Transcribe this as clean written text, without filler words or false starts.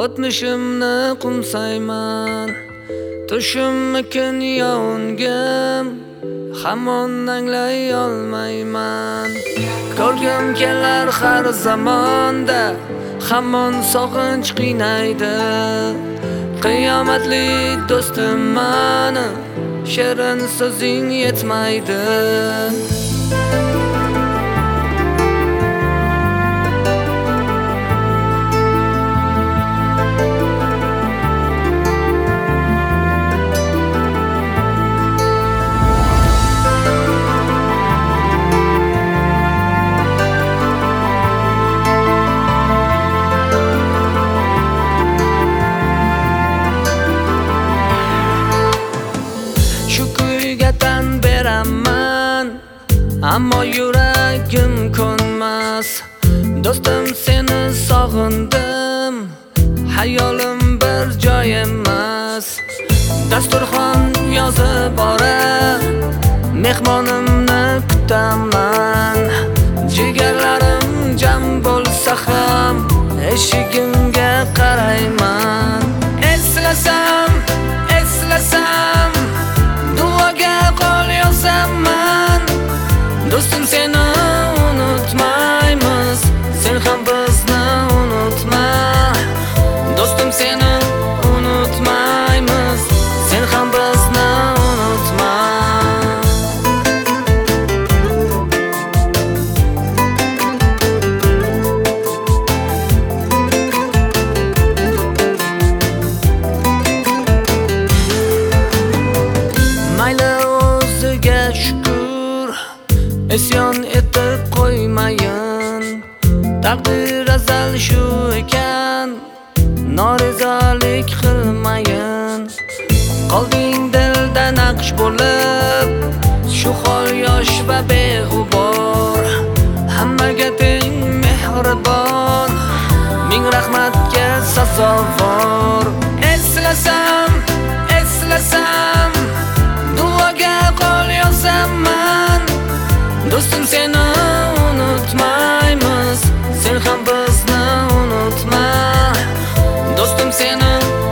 o'tmishimni qumsayman. Tushimmikin yovungim, hamon anglay olmayman. Ko'rgim kelar har zamonda, hamon sog'inch qiynaydi. Qiyomatli do'stim mani, shirin so'zing yetmaydi. Ammo yuragim ko'nmas. Do'stim seni sog'indim, hayolim bir joy emas. Dasturxon yozib bora, mehmonimni kutaman. Jigarlarim jam bo'lsa ham, eshigimga qarayman. Eslasam, duoga qo'l yozaman. Do'stim seni unutmaymiz, sen ham bizni unutma. Do'stim seni unutmaymiz, sen ham bizni unutma. Mayli o'ziga shukr, isyon etib qo'ymayin. Taqdir azal shu ekan, norizolik qilmayin. Qolding dilda naqsh bo'lib, shu hol yosh va beg'ubor. Hammaga teng mehribon, ming rahmatga sazovor. Eslasam, duoga qo'l yozaman. Do'stim seni unutmaymiz, sen ham bizni unutma. Do'stim seni